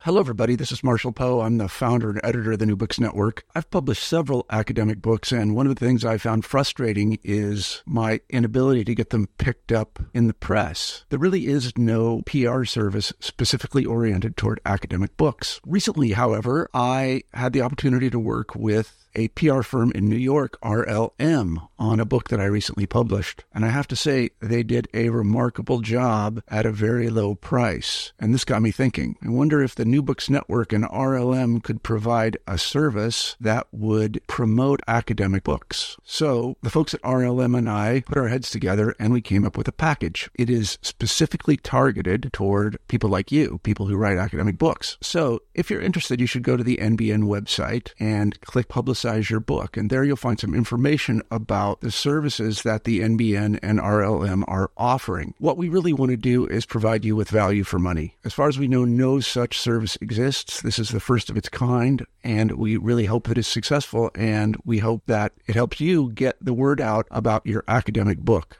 Hello, everybody. This is Marshall Poe. I'm the founder and editor of the New Books Network. I've published several academic books, and one of the things I found frustrating is my inability to get them picked up in the press. There really is no PR service specifically oriented toward academic books. Recently, however, I had the opportunity to work with a PR firm in New York, RLM, on a book that I recently published. And I have to say, they did a remarkable job at a very low price. And this got me thinking. I wonder if the New Books Network and RLM could provide a service that would promote academic books. So the folks at RLM and I put our heads together and we came up with a package. It is specifically targeted toward people like you, people who write academic books. So if you're interested, you should go to the NBN website and click Publicize Your Book. And there you'll find some information about the services that the NBN and RLM are offering. What we really want to do is provide you with value for money. As far as we know, no such service exists. This is the first of its kind, and we really hope that it's successful, and we hope that it helps you get the word out about your academic book.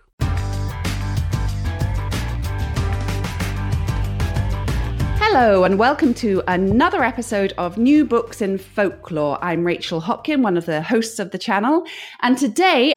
Hello and welcome to another episode of New Books in Folklore. I'm Rachel Hopkin, one of the hosts of the channel, and today...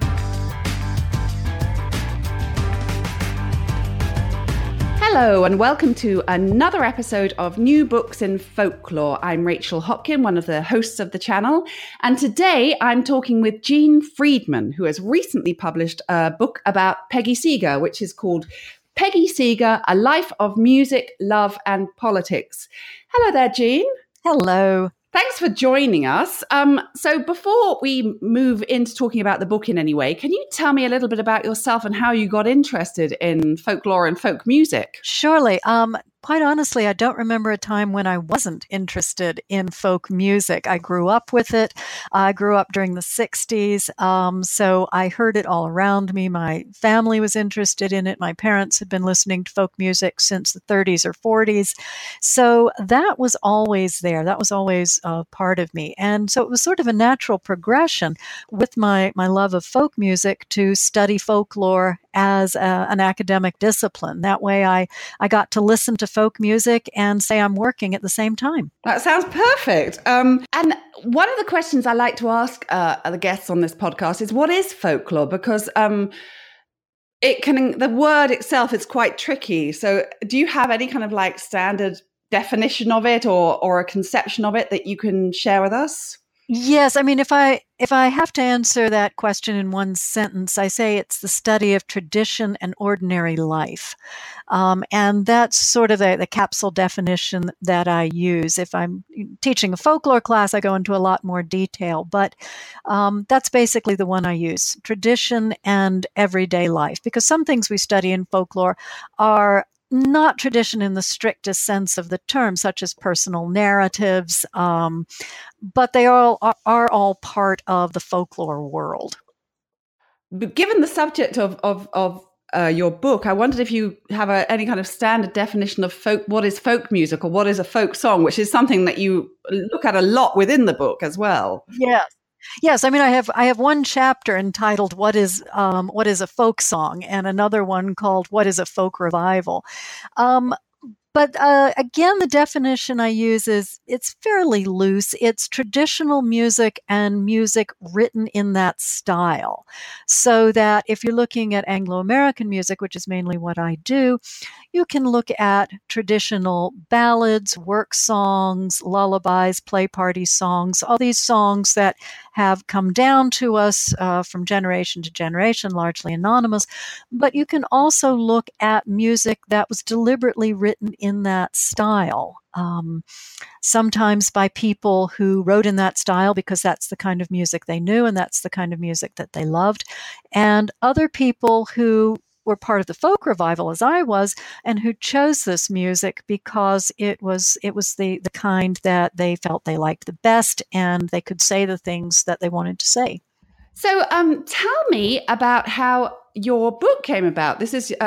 Hello and welcome to another episode of New Books in Folklore. I'm Rachel Hopkin, one of the hosts of the channel, and today I'm talking with Jean Friedman, who has recently published a book about Peggy Seeger, which is called Peggy Seeger, A Life of Music, Love and Politics. Hello there, Jean. Hello. Thanks for joining us. So before we move into talking about the book in any way, can you tell me a little bit about yourself and how you got interested in folklore and folk music? Surely. Quite honestly, I don't remember a time when I wasn't interested in folk music. I grew up with it. I grew up during the 60s, so I heard it all around me. My family was interested in it. My parents had been listening to folk music since the 30s or 40s. So that was always there. That was always part of me. And so it was sort of a natural progression with my love of folk music to study folklore as an academic discipline. That way I got to listen to folk music and say I'm working at the same time. That sounds perfect. And one of the questions I like to ask the guests on this podcast is, what is folklore? Because the word itself is quite tricky. So do you have any kind of like standard definition of it or a conception of it that you can share with us? Yes. I mean, if I have to answer that question in one sentence, I say it's the study of tradition and ordinary life. And that's sort of the capsule definition that I use. If I'm teaching a folklore class, I go into a lot more detail, but that's basically the one I use, tradition and everyday life, because some things we study in folklore are not tradition in the strictest sense of the term, such as personal narratives, but they are all part of the folklore world. Given the subject of your book, I wondered if you have any kind of standard definition of what is folk music or what is a folk song, which is something that you look at a lot within the book as well. Yes. I mean, I have one chapter entitled "What is a folk song" and another one called "What is a folk revival." But again, the definition I use it's fairly loose. It's traditional music and music written in that style. So that if you're looking at Anglo-American music, which is mainly what I do, you can look at traditional ballads, work songs, lullabies, play party songs, all these songs that have come down to us from generation to generation, largely anonymous. But you can also look at music that was deliberately written in that style, sometimes by people who wrote in that style because that's the kind of music they knew and that's the kind of music that they loved, and other people who were part of the folk revival, as I was, and who chose this music because it was the kind that they felt they liked the best and they could say the things that they wanted to say. So tell me about how your book came about. This is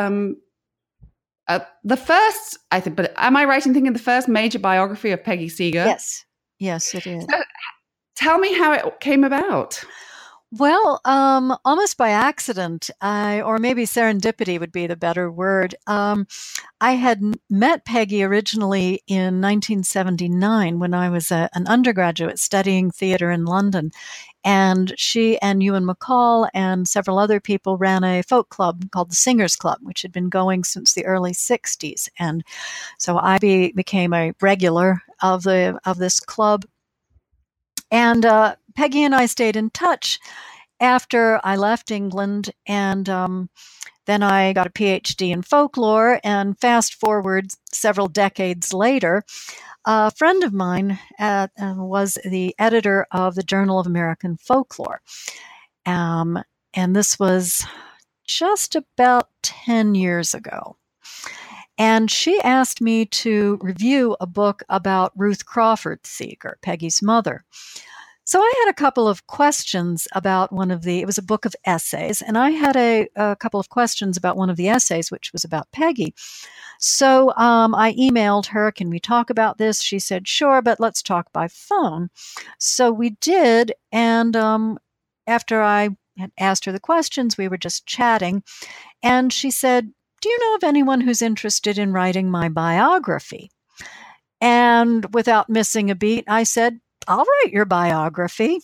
the first, I think, but am I right in thinking the first major biography of Peggy Seeger? Yes, it is. So, tell me how it came about. Well, almost by accident, or maybe serendipity would be the better word. I had met Peggy originally in 1979 when I was an undergraduate studying theater in London. And she and Ewan MacColl and several other people ran a folk club called the Singers Club, which had been going since the early 60s. And so I became a regular of this club. And Peggy and I stayed in touch after I left England, and then I got a PhD in folklore. And fast forward several decades later, a friend of mine was the editor of the Journal of American Folklore. And this was just about 10 years ago. And she asked me to review a book about Ruth Crawford Seeger, Peggy's mother. So I had a couple of questions about it was a book of essays, and I had a couple of questions about one of the essays, which was about Peggy. So I emailed her, can we talk about this? She said, sure, but let's talk by phone. So we did, and after I had asked her the questions, we were just chatting, and she said, do you know of anyone who's interested in writing my biography? And without missing a beat, I said, I'll write your biography.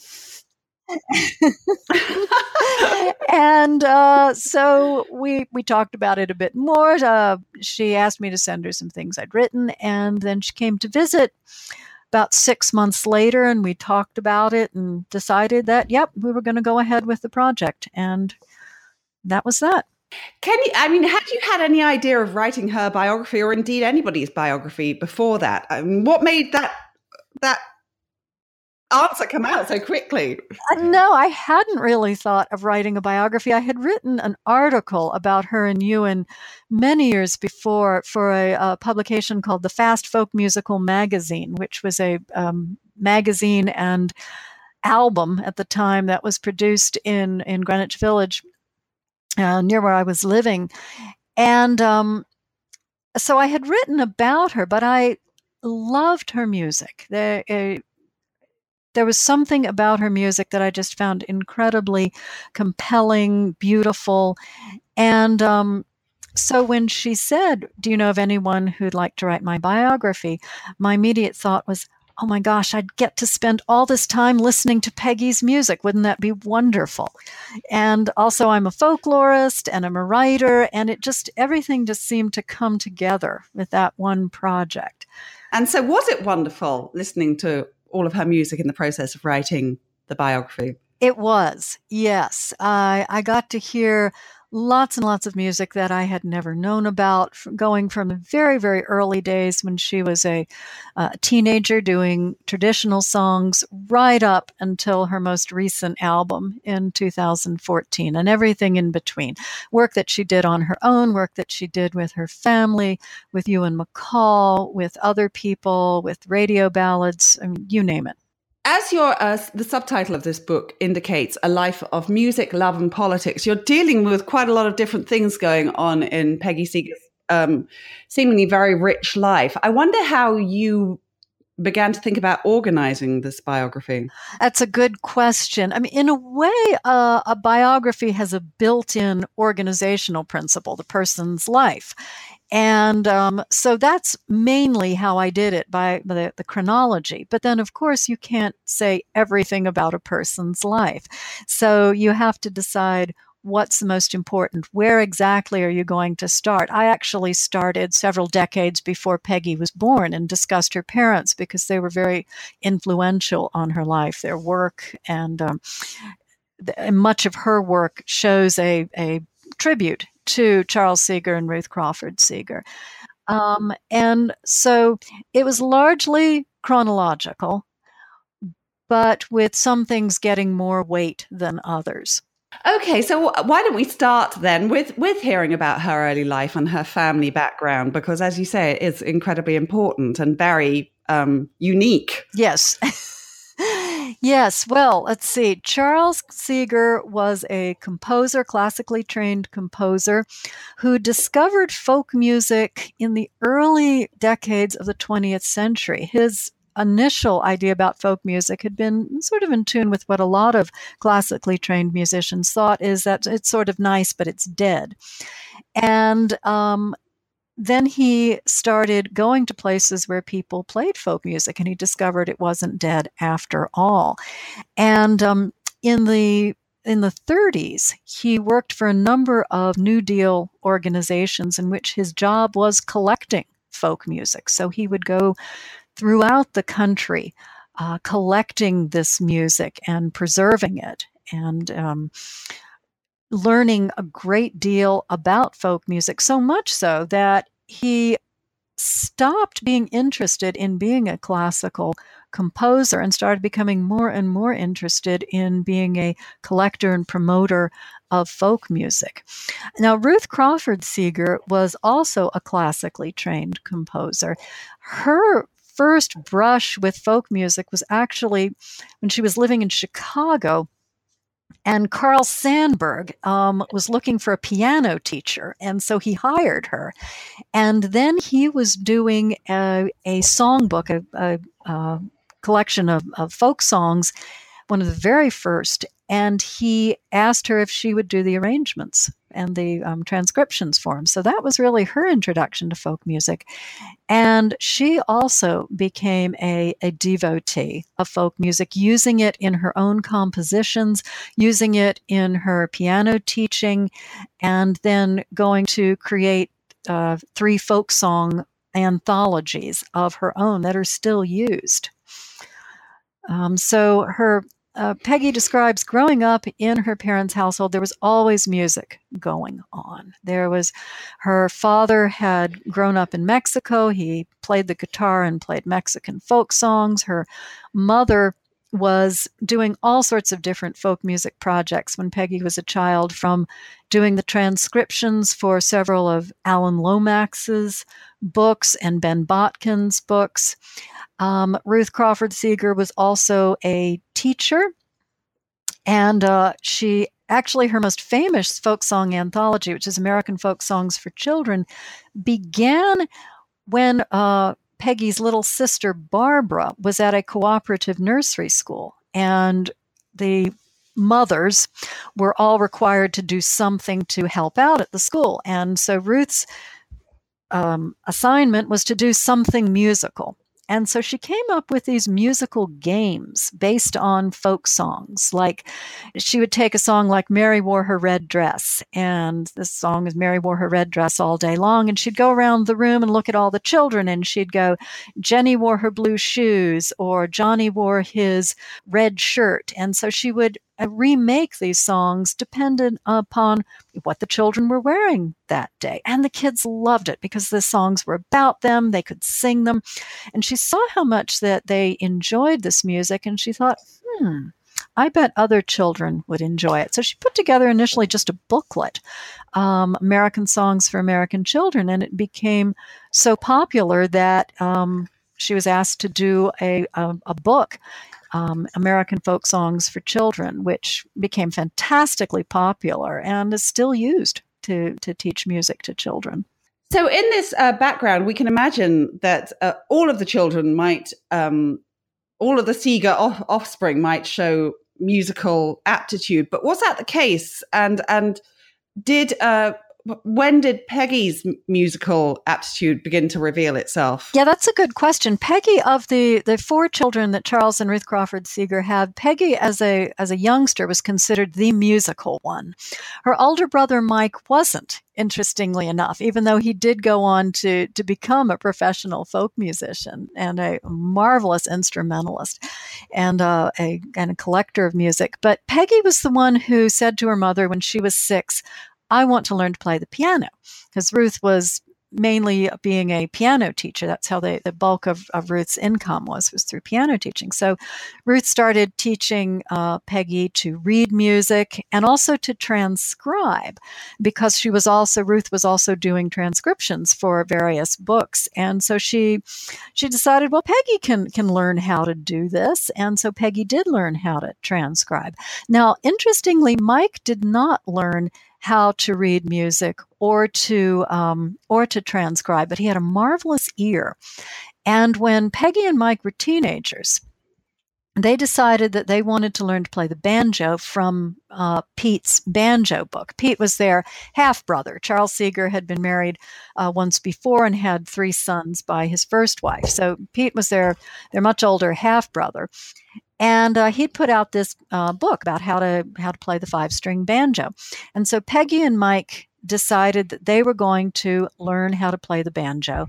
And so we talked about it a bit more. She asked me to send her some things I'd written, and then she came to visit about 6 months later, and we talked about it and decided that, yep, we were going to go ahead with the project, and that was that. Had you had any idea of writing her biography, or indeed anybody's biography before that? What made that answer come out so quickly? No, I hadn't really thought of writing a biography. I had written an article about her and Ewan many years before for a publication called the Fast Folk Musical Magazine, which was a magazine and album at the time that was produced in Greenwich Village, near where I was living. And so I had written about her, but I loved her music. There was something about her music that I just found incredibly compelling, beautiful. And so when she said, do you know of anyone who'd like to write my biography? My immediate thought was, oh my gosh, I'd get to spend all this time listening to Peggy's music. Wouldn't that be wonderful? And also I'm a folklorist and I'm a writer, and everything just seemed to come together with that one project. And so was it wonderful listening to all of her music in the process of writing the biography? It was, yes. I got to hear lots and lots of music that I had never known about, going from the very, very early days when she was a teenager doing traditional songs right up until her most recent album in 2014, and everything in between. Work that she did on her own, work that she did with her family, with Ewan MacColl, with other people, with radio ballads, you name it. As the subtitle of this book indicates, A Life of Music, Love and Politics, you're dealing with quite a lot of different things going on in Peggy Seeger's seemingly very rich life. I wonder how you began to think about organizing this biography. That's a good question. I mean, in a way, a biography has a built-in organizational principle, the person's life. And so that's mainly how I did it, by the chronology. But then, of course, you can't say everything about a person's life. So you have to decide what's the most important. Where exactly are you going to start? I actually started several decades before Peggy was born and discussed her parents because they were very influential on her life, their work. And much of her work shows a tribute to Charles Seeger and Ruth Crawford Seeger. And so it was largely chronological, but with some things getting more weight than others. Okay, so why don't we start then with hearing about her early life and her family background, because as you say, it is incredibly important and very unique. Yes. Yes, well, let's see. Charles Seeger was a composer, classically trained composer, who discovered folk music in the early decades of the 20th century. His initial idea about folk music had been sort of in tune with what a lot of classically trained musicians thought, is that it's sort of nice, but it's dead. And then he started going to places where people played folk music, and he discovered it wasn't dead after all. And in the 30s, he worked for a number of New Deal organizations in which his job was collecting folk music. So he would go throughout the country collecting this music and preserving it, and learning a great deal about folk music, so much so that he stopped being interested in being a classical composer and started becoming more and more interested in being a collector and promoter of folk music. Now, Ruth Crawford Seeger was also a classically trained composer. Her first brush with folk music was actually when she was living in Chicago, and Carl Sandburg was looking for a piano teacher, and so he hired her. And then he was doing a songbook, a collection of folk songs, one of the very first, and he asked her if she would do the arrangements and the transcriptions for him. So that was really her introduction to folk music. And she also became a devotee of folk music, using it in her own compositions, using it in her piano teaching, and then going to create 3 folk song anthologies of her own that are still used. So Peggy describes growing up in her parents' household, there was always music going on. Her father had grown up in Mexico. He played the guitar and played Mexican folk songs. Her mother was doing all sorts of different folk music projects when Peggy was a child, from doing the transcriptions for several of Alan Lomax's books and Ben Botkin's books. Ruth Crawford Seeger was also a teacher, and she actually, her most famous folk song anthology, which is American Folk Songs for Children, began when Peggy's little sister Barbara was at a cooperative nursery school, and the mothers were all required to do something to help out at the school. And so Ruth's assignment was to do something musical. And so she came up with these musical games based on folk songs. Like, she would take a song like Mary Wore Her Red Dress, and this song is Mary Wore Her Red Dress all day long, and she'd go around the room and look at all the children, and she'd go, Jenny wore her blue shoes, or Johnny wore his red shirt. And so she would remake these songs dependent upon what the children were wearing that day. And the kids loved it because the songs were about them. They could sing them. And she saw how much that they enjoyed this music, and she thought, I bet other children would enjoy it. So she put together initially just a booklet, American Songs for American Children, and it became so popular that she was asked to do a book, American Folk Songs for Children, which became fantastically popular and is still used to teach music to children. So in this background, we can imagine that all of the children might, all of the Seeger offspring might show musical aptitude. But was that the case? And when did Peggy's musical aptitude begin to reveal itself? Yeah, that's a good question. Peggy, of the 4 children that Charles and Ruth Crawford Seeger had, Peggy as a youngster was considered the musical one. Her older brother Mike wasn't, interestingly enough, even though he did go on to become a professional folk musician and a marvelous instrumentalist and a collector of music. But Peggy was the one who said to her mother when she was 6, I want to learn to play the piano, because Ruth was mainly being a piano teacher. That's how the bulk of Ruth's income was through piano teaching. So Ruth started teaching Peggy to read music and also to transcribe, because Ruth was also doing transcriptions for various books. And so she decided, well, Peggy can learn how to do this. And so Peggy did learn how to transcribe. Now, interestingly, Mike did not learn how to read music or to transcribe, but he had a marvelous ear. And when Peggy and Mike were teenagers, they decided that they wanted to learn to play the banjo from Pete's banjo book. Pete was their half-brother. Charles Seeger had been married once before and had 3 sons by his first wife. So Pete was their much older half-brother. And he'd put out this book about how to play the 5-string banjo. And so Peggy and Mike decided that they were going to learn how to play the banjo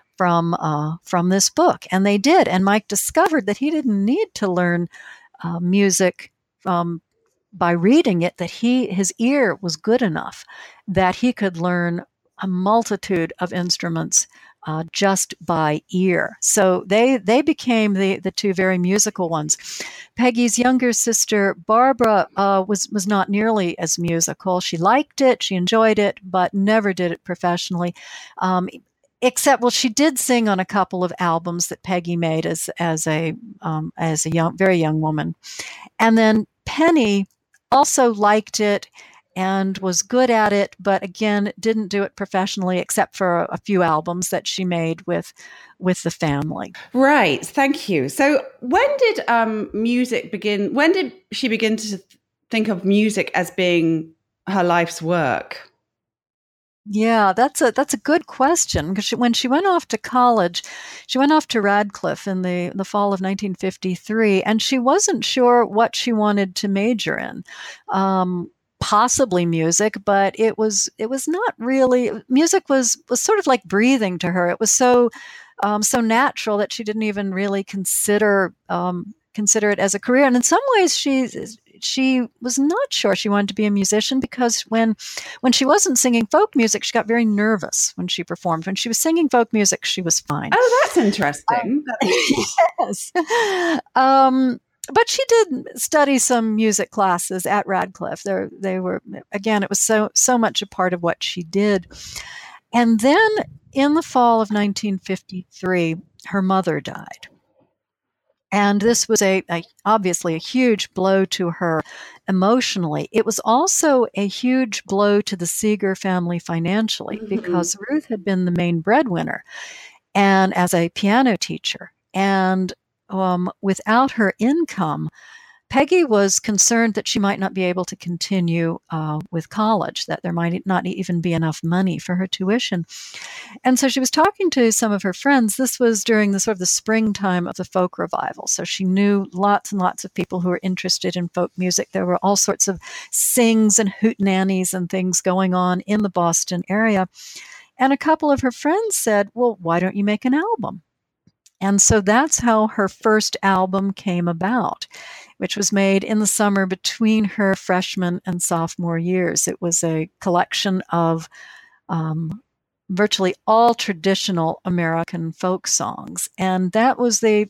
from this book, and they did. And Mike discovered that he didn't need to learn music by reading it; that his ear was good enough that he could learn a multitude of instruments just by ear. So they became the 2 very musical ones. Peggy's younger sister Barbara was not nearly as musical. She liked it, she enjoyed it, but never did it professionally. Except, well, she did sing on a couple of albums that Peggy made as a very young woman. And then Penny also liked it and was good at it, but again, didn't do it professionally except for a few albums that she made with the family. Right. Thank you. So when did music begin? When did she begin to think of music as being her life's work? Yeah, that's a good question, because when she went off to college, she went off to Radcliffe in the fall of 1953, and she wasn't sure what she wanted to major in. Possibly music, but it was not really. Music was sort of like breathing to her. It was so natural that she didn't even really consider it as a career. And in some ways, she was not sure she wanted to be a musician, because when she wasn't singing folk music, she got very nervous when she performed. When she was singing folk music, she was fine. Oh, that's interesting. Yes. But she did study some music classes at Radcliffe. They were, again, it was so much a part of what she did. And then in the fall of 1953, her mother died. And this was obviously a huge blow to her emotionally. It was also a huge blow to the Seeger family financially, because Ruth had been the main breadwinner and as a piano teacher. And without her income, Peggy was concerned that she might not be able to continue with college, that there might not even be enough money for her tuition. And so she was talking to some of her friends. This was during the sort of the springtime of the folk revival. So she knew lots and lots of people who were interested in folk music. There were all sorts of sings and hootenannies and things going on in the Boston area. And a couple of her friends said, well, why don't you make an album? And so that's how her first album came about, which was made in the summer between her freshman and sophomore years. It was a collection of virtually all traditional American folk songs. And that was the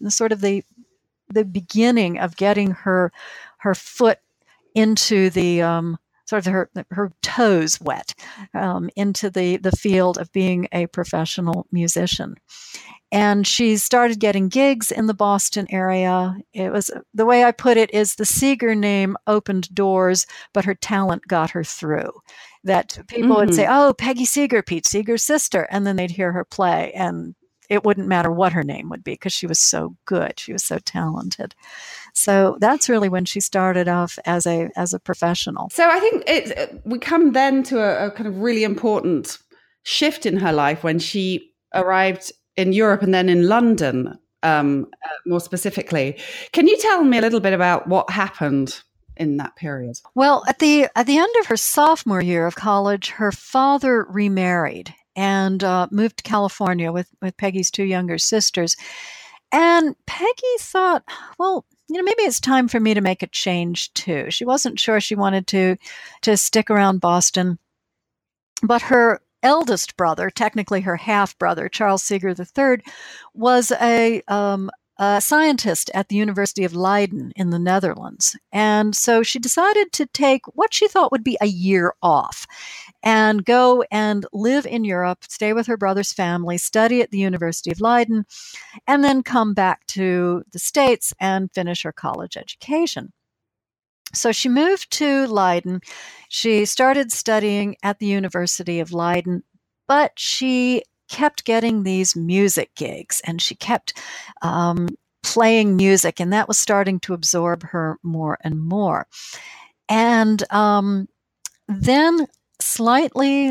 beginning of getting her foot into the sort of her toes wet into the field of being a professional musician. And she started getting gigs in the Boston area. It was, the way I put it is, the Seeger name opened doors, but her talent got her through. That people would say, oh, Peggy Seeger, Pete Seeger's sister. And then they'd hear her play, and it wouldn't matter what her name would be, because she was so good. She was so talented. So that's really when she started off as a professional. So I think we come then to a kind of really important shift in her life when she arrived in Europe and then in London, more specifically. Can you tell me a little bit about what happened in that period? Well, at the end of her sophomore year of college, her father remarried and moved to California with Peggy's 2 younger sisters. And Peggy thought, well, maybe it's time for me to make a change too. She wasn't sure she wanted to stick around Boston, but her eldest brother, technically her half-brother, Charles Seeger III, was a scientist at the University of Leiden in the Netherlands. And so she decided to take what she thought would be a year off and go and live in Europe, stay with her brother's family, study at the University of Leiden, and then come back to the States and finish her college education. So she moved to Leiden. She started studying at the University of Leiden, but she kept getting these music gigs, and she kept playing music, and that was starting to absorb her more and more. And then slightly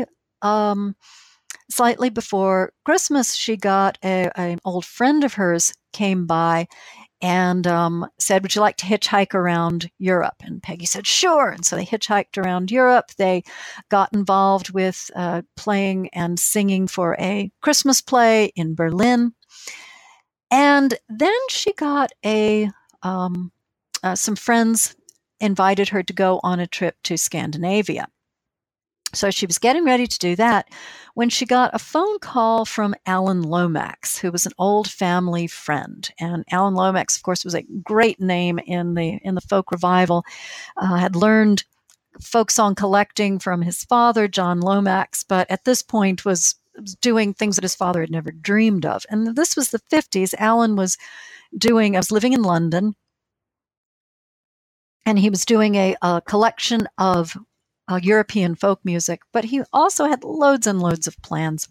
before Christmas, she got an old friend of hers came by and said, "Would you like to hitchhike around Europe?" And Peggy said, "Sure." And so they hitchhiked around Europe. They got involved with playing and singing for a Christmas play in Berlin. And then she got some friends invited her to go on a trip to Scandinavia. So she was getting ready to do that when she got a phone call from Alan Lomax, who was an old family friend. And Alan Lomax, of course, was a great name in the folk revival, had learned folk song collecting from his father, John Lomax, but at this point was doing things that his father had never dreamed of. And this was the 50s. Alan was living in London, and he was doing a collection of European folk music, but he also had loads and loads of plans.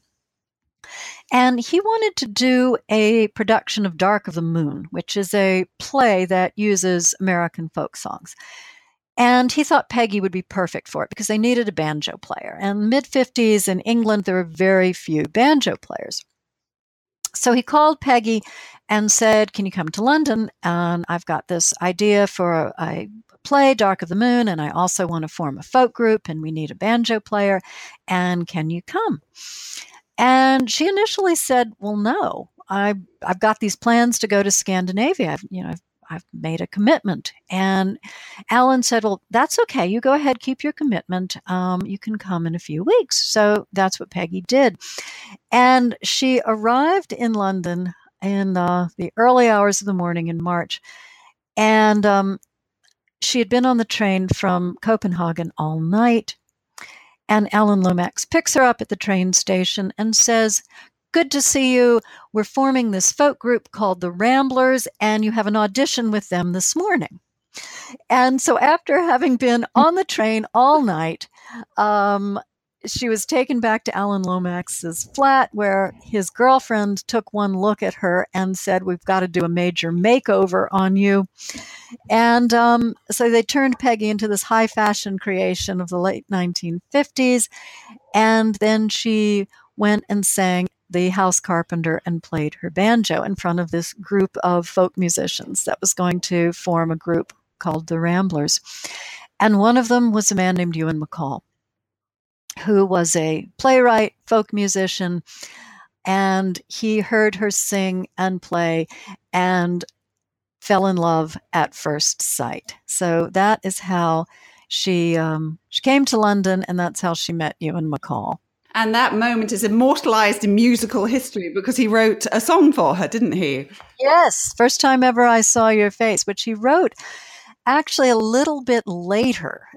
And he wanted to do a production of Dark of the Moon, which is a play that uses American folk songs. And he thought Peggy would be perfect for it because they needed a banjo player. And mid-50s in England, there were very few banjo players. So he called Peggy and said, "Can you come to London? And I've got this idea for a play, Dark of the Moon, and I also want to form a folk group, and we need a banjo player, and can you come?" And she initially said, "Well, no, I've got these plans to go to Scandinavia. I've made a commitment." And Alan said, "Well, that's okay. You go ahead, keep your commitment. You can come in a few weeks." So that's what Peggy did. And she arrived in London in the early hours of the morning in March. And she had been on the train from Copenhagen all night. And Alan Lomax picks her up at the train station and says, "Good to see you. We're forming this folk group called the Ramblers, and you have an audition with them this morning." And so after having been on the train all night, she was taken back to Alan Lomax's flat, where his girlfriend took one look at her and said, "We've got to do a major makeover on you." And so they turned Peggy into this high fashion creation of the late 1950s. And then she went and sang The House Carpenter and played her banjo in front of this group of folk musicians that was going to form a group called the Ramblers. And one of them was a man named Ewan MacColl, who was a playwright, folk musician, and he heard her sing and play and fell in love at first sight. So that is how she came to London, and that's how she met Ewan MacColl. And that moment is immortalized in musical history because he wrote a song for her, didn't he? Yes, First Time Ever I Saw Your Face, which he wrote actually a little bit later.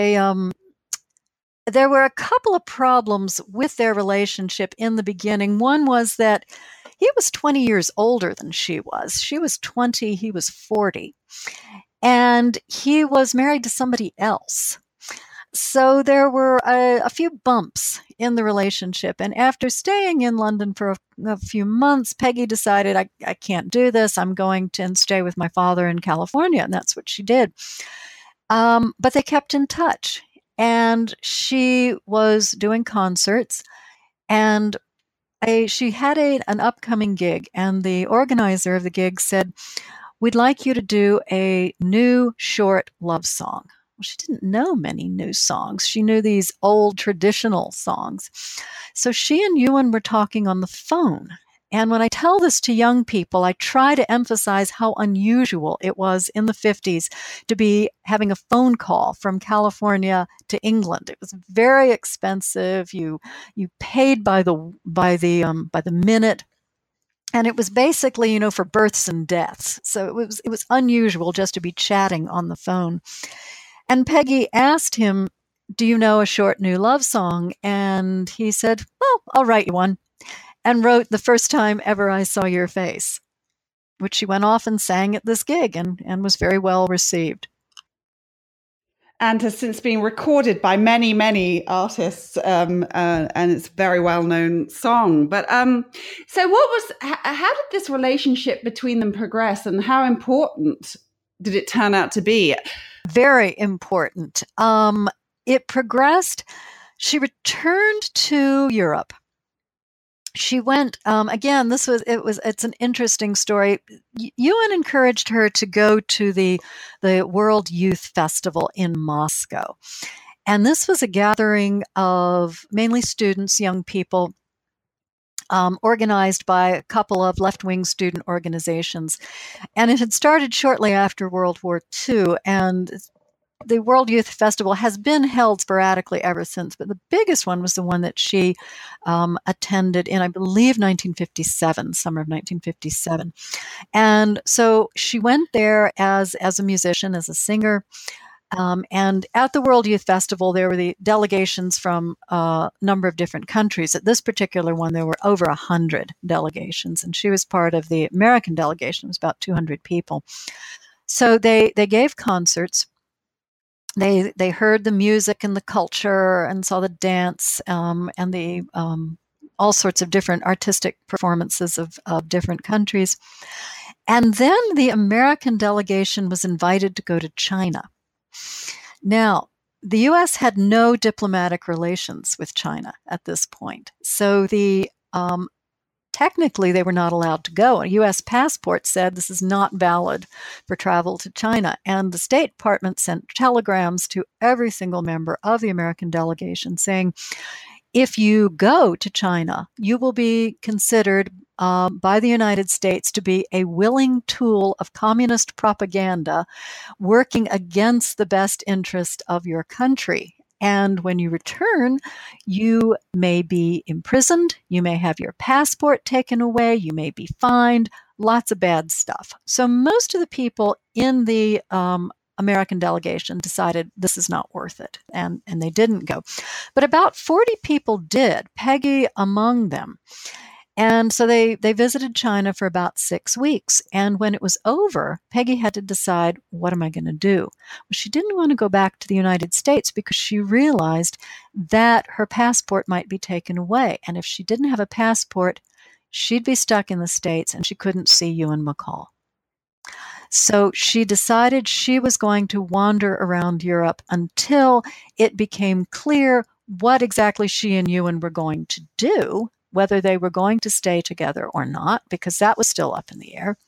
There were a couple of problems with their relationship in the beginning. One was that he was 20 years older than she was. She was 20, he was 40. And he was married to somebody else. So there were a few bumps in the relationship. And after staying in London for a few months, Peggy decided, I can't do this. I'm going to stay with my father in California. And that's what she did. But they kept in touch. And she was doing concerts. And she had an upcoming gig. And the organizer of the gig said, "We'd like you to do a new short love song." Well, she didn't know many new songs. She knew these old traditional songs. So she and Ewan were talking on the phone. And when I tell this to young people, I try to emphasize how unusual it was in the 50s to be having a phone call from California to England. It was very expensive. You paid by the minute. And it was basically, for births and deaths. So it was unusual just to be chatting on the phone. And Peggy asked him, "Do you know a short new love song?" And he said, "Well, I'll write you one," and wrote The First Time Ever I Saw Your Face, which she went off and sang at this gig and was very well received. and has since been recorded by many, many artists, and it's a very well-known song. But so how did this relationship between them progress, and how important did it turn out to be? Very important. It progressed. She returned to Europe. She went, again, it's an interesting story. Ewan encouraged her to go to the World Youth Festival in Moscow. And this was a gathering of mainly students, young people, organized by a couple of left-wing student organizations. And it had started shortly after World War II. And the World Youth Festival has been held sporadically ever since, but the biggest one was the one that she attended in, I believe, 1957, summer of 1957. And so she went there as a musician, as a singer. And at the World Youth Festival, there were the delegations from a number of different countries. At this particular one, there were over 100 delegations, and she was part of the American delegation. It was about 200 people. So they gave concerts. They heard the music and the culture and saw the dance and the all sorts of different artistic performances of different countries. And then the American delegation was invited to go to China. Now, the U.S. had no diplomatic relations with China at this point. So technically, they were not allowed to go. A U.S. passport said this is not valid for travel to China. And the State Department sent telegrams to every single member of the American delegation saying, if you go to China, you will be considered by the United States to be a willing tool of communist propaganda working against the best interest of your country. And when you return, you may be imprisoned, you may have your passport taken away, you may be fined, lots of bad stuff. So most of the people in the American delegation decided this is not worth it, and they didn't go. But about 40 people did, Peggy among them. And so they visited China for about 6 weeks. And when it was over, Peggy had to decide, what am I going to do? Well, she didn't want to go back to the United States because she realized that her passport might be taken away. And if she didn't have a passport, she'd be stuck in the States and she couldn't see Ewan McCall. So she decided she was going to wander around Europe until it became clear what exactly she and Ewan were going to do, whether they were going to stay together or not, because that was still up in the air.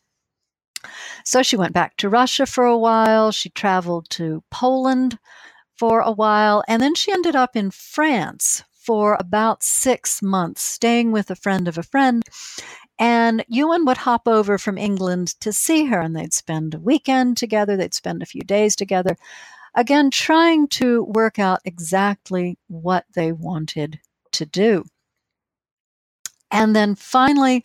So she went back to Russia for a while. She traveled to Poland for a while, and then she ended up in France for about 6 months, staying with a friend of a friend. And Ewan would hop over from England to see her, and they'd spend a weekend together. They'd spend a few days together, again, trying to work out exactly what they wanted to do. And then finally,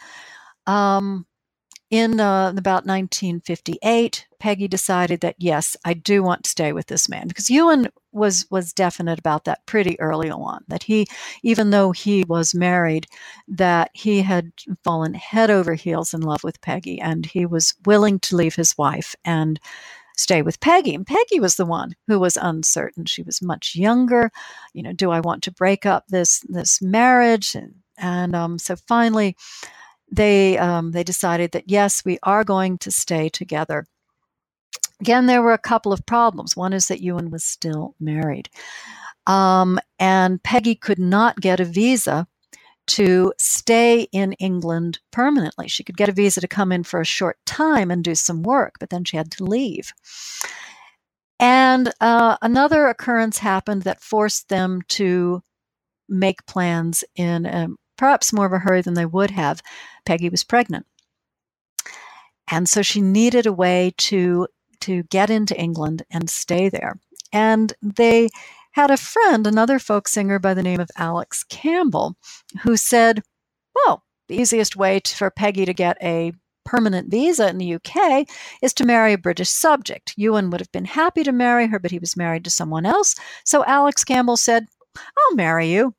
in about 1958, Peggy decided that, yes, I do want to stay with this man, because Ewan was definite about that pretty early on, that he, even though he was married, that he had fallen head over heels in love with Peggy, and he was willing to leave his wife and stay with Peggy. And Peggy was the one who was uncertain. She was much younger. Do I want to break up this marriage? And so finally, they decided that, yes, we are going to stay together. Again, there were a couple of problems. One is that Ewan was still married. And Peggy could not get a visa to stay in England permanently. She could get a visa to come in for a short time and do some work, but then she had to leave. And another occurrence happened that forced them to make plans in perhaps more of a hurry than they would have. Peggy was pregnant. And so she needed a way to get into England and stay there. And they had a friend, another folk singer by the name of Alex Campbell, who said, well, the easiest way for Peggy to get a permanent visa in the UK is to marry a British subject. Ewan would have been happy to marry her, but he was married to someone else. So Alex Campbell said, I'll marry you.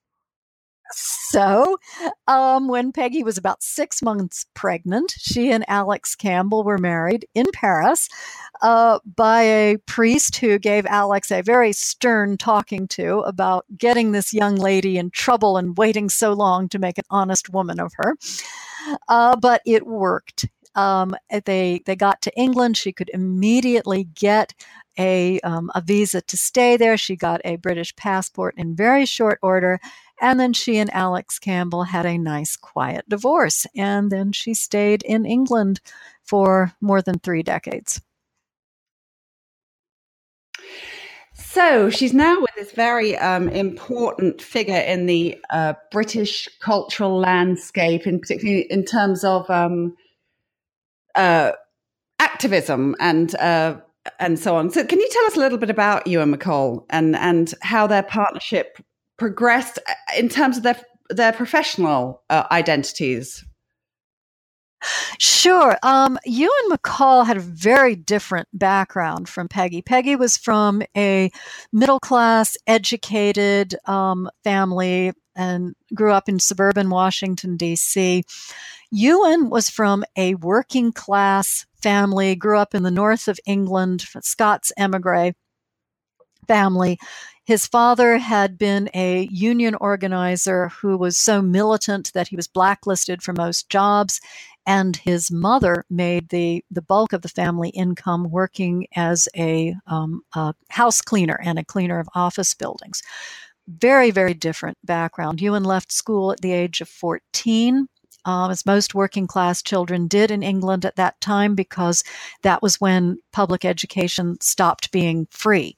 So when Peggy was about 6 months pregnant, she and Alex Campbell were married in Paris. by a priest who gave Alex a very stern talking to about getting this young lady in trouble and waiting so long to make an honest woman of her. But it worked. They got to England. She could immediately get a visa to stay there. She got a British passport in very short order. And then she and Alex Campbell had a nice, quiet divorce. And then she stayed in England for more than 3 decades. So she's now with this very important figure in the British cultural landscape, in particularly in terms of activism and so on. So can you tell us a little bit about Ewan MacColl and how their partnership progressed in terms of their professional identities? Sure. Ewan MacColl had a very different background from Peggy. Peggy was from a middle-class, educated family and grew up in suburban Washington, D.C. Ewan was from a working-class family, grew up in the north of England, Scots emigre family. His father had been a union organizer who was so militant that he was blacklisted for most jobs. And his mother made the bulk of the family income working as a house cleaner and a cleaner of office buildings. Very, very different background. Ewan left school at the age of 14, as most working class children did in England at that time, because that was when public education stopped being free.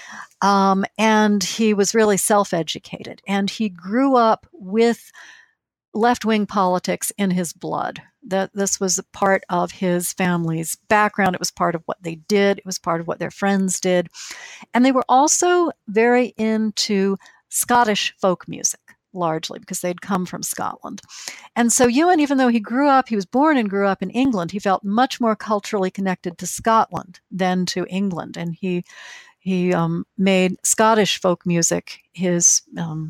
And he was really self-educated. And he grew up with left-wing politics in his blood. That this was a part of his family's background. It was part of what they did. It was part of what their friends did. And they were also very into Scottish folk music, largely because they'd come from Scotland. And so Ewan, even though he was born and grew up in England, he felt much more culturally connected to Scotland than to England. And he made Scottish folk music his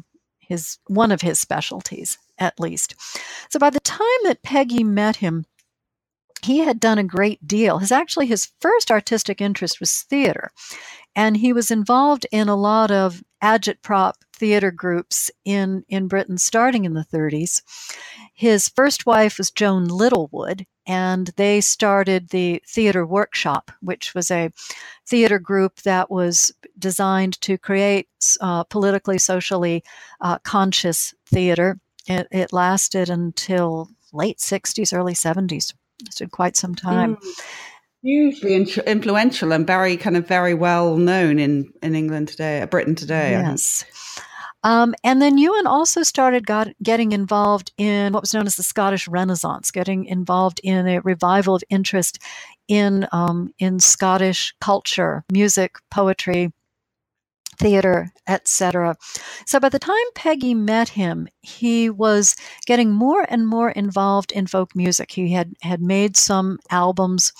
one of his specialties, at least. So by the time that Peggy met him, he had done a great deal. His first artistic interest was theater, and he was involved in a lot of agitprop theater groups in Britain starting in the 30s. His first wife was Joan Littlewood, and they started the Theater Workshop, which was a theater group that was designed to create politically, socially conscious theater. It lasted until late 60s, early 70s. It did quite some time. Hugely influential and very well known in England today, Britain today. Yes. And then Ewan also started getting involved in what was known as the Scottish Renaissance, getting involved in a revival of interest in Scottish culture, music, poetry, theater, etc. So by the time Peggy met him, he was getting more and more involved in folk music. He had made some albums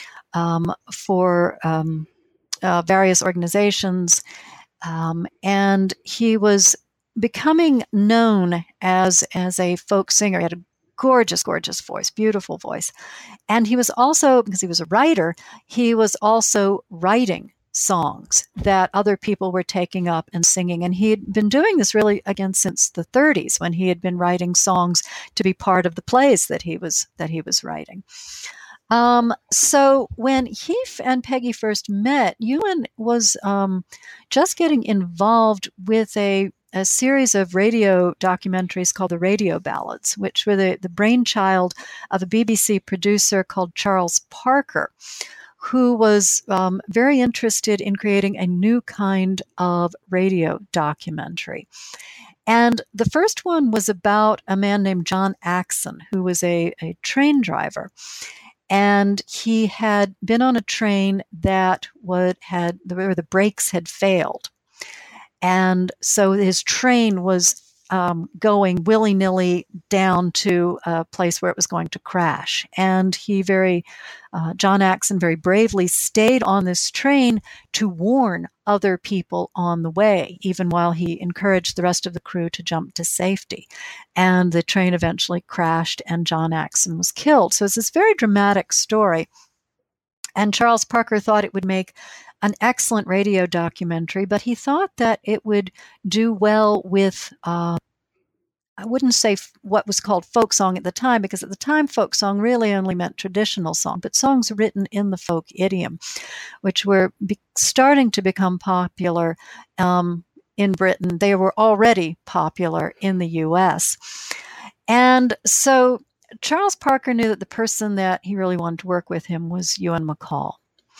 for various organizations, and he was becoming known as a folk singer. He had a gorgeous, gorgeous voice, beautiful voice. And he was also, because he was a writer, he was also writing songs that other people were taking up and singing. And he had been doing this really, again, since the 30s, when he had been writing songs to be part of the plays that he was writing. So when he and Peggy first met, Ewan was just getting involved with a series of radio documentaries called the Radio Ballads, which were the brainchild of a BBC producer called Charles Parker, who was very interested in creating a new kind of radio documentary. And the first one was about a man named John Axon, who was a train driver. And he had been on a train where the brakes had failed. And so his train was going willy-nilly down to a place where it was going to crash. And John Axon very bravely stayed on this train to warn other people on the way, even while he encouraged the rest of the crew to jump to safety. And the train eventually crashed and John Axon was killed. So it's this very dramatic story. And Charles Parker thought it would make an excellent radio documentary, but he thought that it would do well with, I wouldn't say what was called folk song at the time, because at the time folk song really only meant traditional song, but songs written in the folk idiom, which were starting to become popular in Britain. They were already popular in the U.S. And so Charles Parker knew that the person that he really wanted to work with him was Ewan MacColl.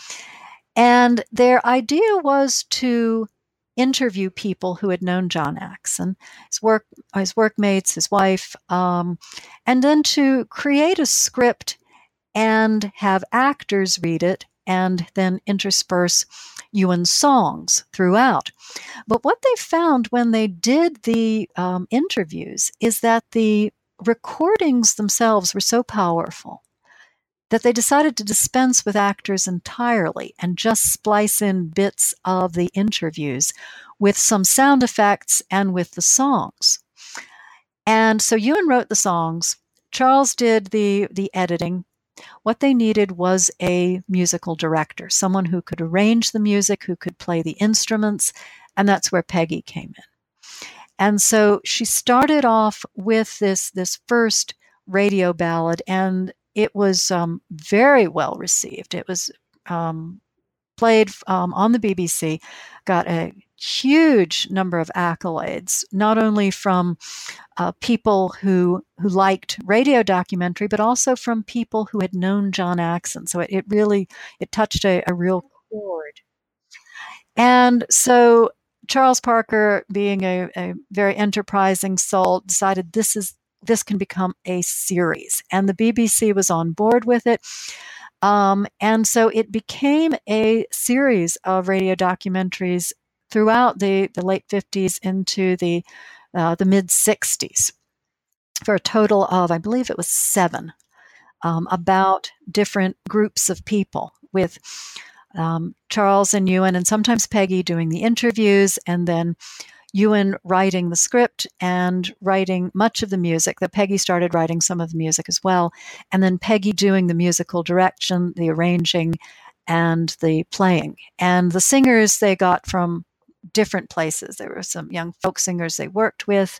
And their idea was to interview people who had known John Axon, his workmates, his wife, and then to create a script and have actors read it and then intersperse Ewan's songs throughout. But what they found when they did the interviews is that the recordings themselves were so powerful that they decided to dispense with actors entirely and just splice in bits of the interviews with some sound effects and with the songs. And so Ewan wrote the songs, Charles did the editing. What they needed was a musical director, someone who could arrange the music, who could play the instruments, and that's where Peggy came in. And so she started off with this first radio ballad, and it was very well received. It was played on the BBC, got a huge number of accolades, not only from people who liked radio documentary, but also from people who had known John Axon. So it really touched a real chord. And so Charles Parker, being a very enterprising soul, decided this can become a series. And the BBC was on board with it. And so it became a series of radio documentaries throughout the late 50s into the mid-60s, for a total of, I believe it was 7, about different groups of people, with Charles and Ewan and sometimes Peggy doing the interviews, and then Ewan writing the script and writing much of the music. That Peggy started writing some of the music as well, and then Peggy doing the musical direction, the arranging, and the playing. And the singers they got from different places. There were some young folk singers they worked with,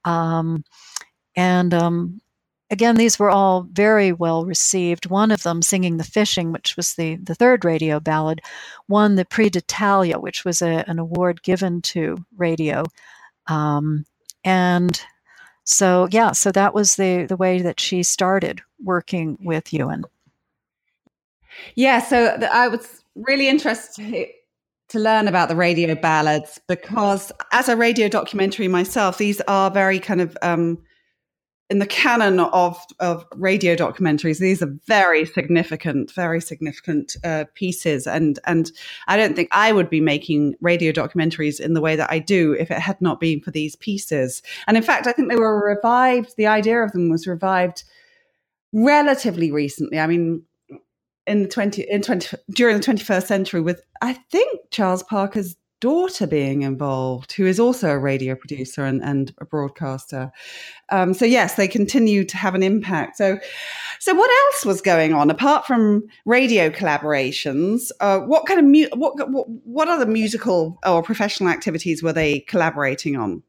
again, these were all very well received. One of them, Singing the Fishing, which was the third radio ballad, won the Prix d'Italia, which was an award given to radio. And so that was the way that she started working with Ewan. Yeah, so I was really interested to learn about the radio ballads, because as a radio documentary myself, these are very kind of in the canon of radio documentaries, these are very significant pieces. And I don't think I would be making radio documentaries in the way that I do if it had not been for these pieces. And in fact, I think they were revived. The idea of them was revived relatively recently. I mean, during the 21st century, with, I think, Charles Parker's daughter being involved, who is also a radio producer and a broadcaster. So yes, they continue to have an impact. So what else was going on apart from radio collaborations? What kind of what other musical or professional activities were they collaborating on?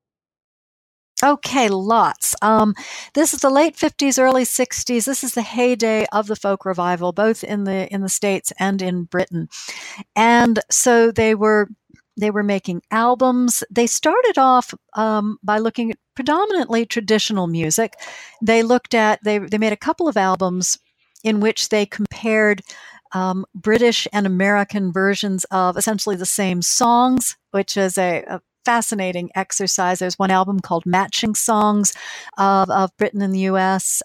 Okay, lots. This is the late 50s, early 60s. This is the heyday of the folk revival, both in the States and in Britain. And so they were making albums. They started off by looking at predominantly traditional music. They made a couple of albums in which they compared British and American versions of essentially the same songs, which is a fascinating exercise. There's one album called Matching Songs of Britain and the U.S.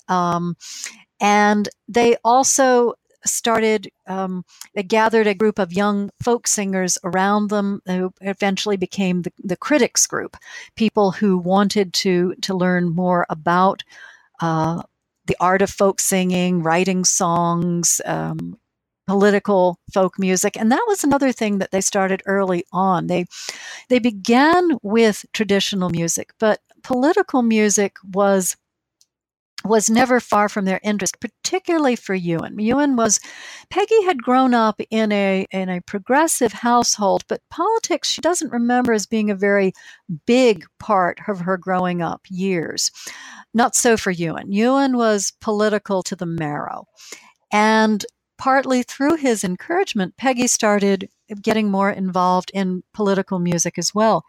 And they also started, they gathered a group of young folk singers around them who eventually became the Critics Group, people who wanted to learn more about the art of folk singing, writing songs, political folk music. And that was another thing that they started early on. They began with traditional music, but political music was was never far from their interest, particularly for Ewan. Peggy had grown up in a progressive household, but politics she doesn't remember as being a very big part of her growing up years. Not so for Ewan. Ewan was political to the marrow. And partly through his encouragement, Peggy started getting more involved in political music as well.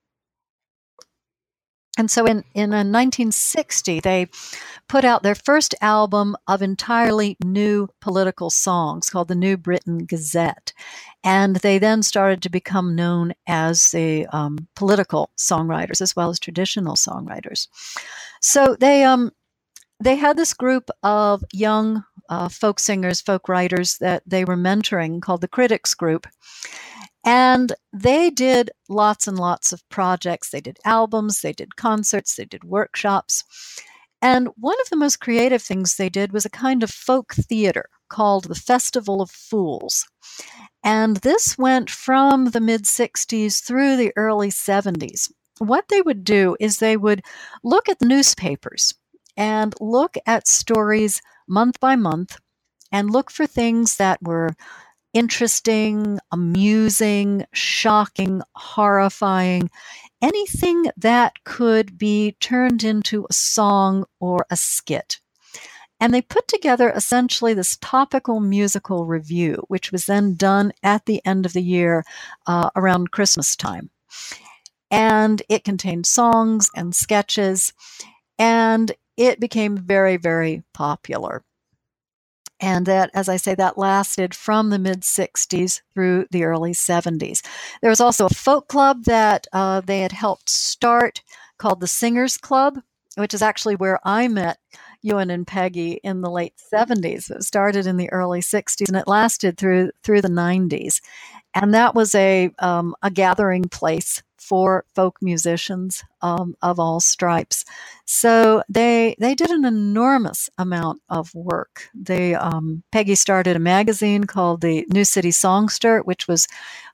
And so in 1960, they put out their first album of entirely new political songs called the New Britain Gazette. And they then started to become known as the political songwriters as well as traditional songwriters. So they had this group of young folk singers, folk writers that they were mentoring called the Critics Group. And they did lots and lots of projects. They did albums, they did concerts, they did workshops. And one of the most creative things they did was a kind of folk theater called the Festival of Fools. And this went from the mid-60s through the early 70s. What they would do is they would look at the newspapers and look at stories month by month and look for things that were interesting, amusing, shocking, horrifying, anything that could be turned into a song or a skit. And they put together essentially this topical musical review, which was then done at the end of the year around Christmas time. And it contained songs and sketches, and it became very, very popular. And that, as I say, that lasted from the mid-60s through the early 70s. There was also a folk club that they had helped start called the Singers Club, which is actually where I met Ewan and Peggy in the late 70s. It started in the early 60s, and it lasted through the 90s. And that was a gathering place for folk musicians of all stripes. So they did an enormous amount of work. Peggy started a magazine called the New City Songster, which was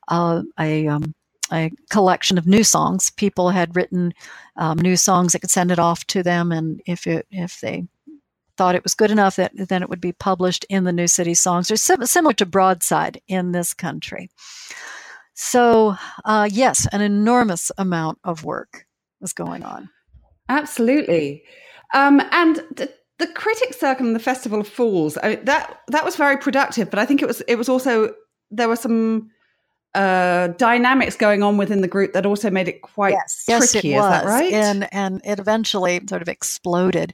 a collection of new songs. People had written new songs that could send it off to them, and if they thought it was good enough, then it would be published in the New City Songster, similar to Broadside in this country. So, yes, an enormous amount of work was going on. Absolutely. And the Critics Circle and the Festival of Fools, that was very productive, but I think it was also, there were some dynamics going on within the group that also made it quite tricky. Yes, it was. Is that right? And it eventually sort of exploded.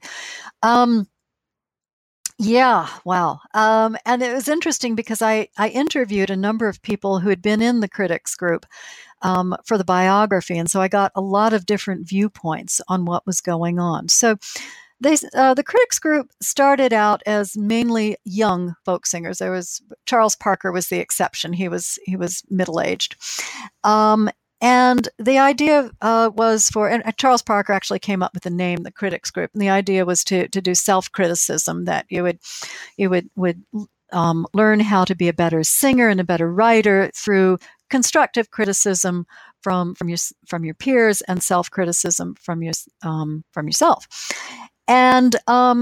Yeah, wow. And it was interesting because I interviewed a number of people who had been in the Critics Group for the biography, and so I got a lot of different viewpoints on what was going on. So the Critics Group started out as mainly young folk singers. There was Charles Parker was the exception. He was middle-aged. And the idea was and Charles Parker actually came up with the name, the Critics Group. And the idea was to do self-criticism, that you would learn how to be a better singer and a better writer through constructive criticism from your peers and self-criticism from yourself. And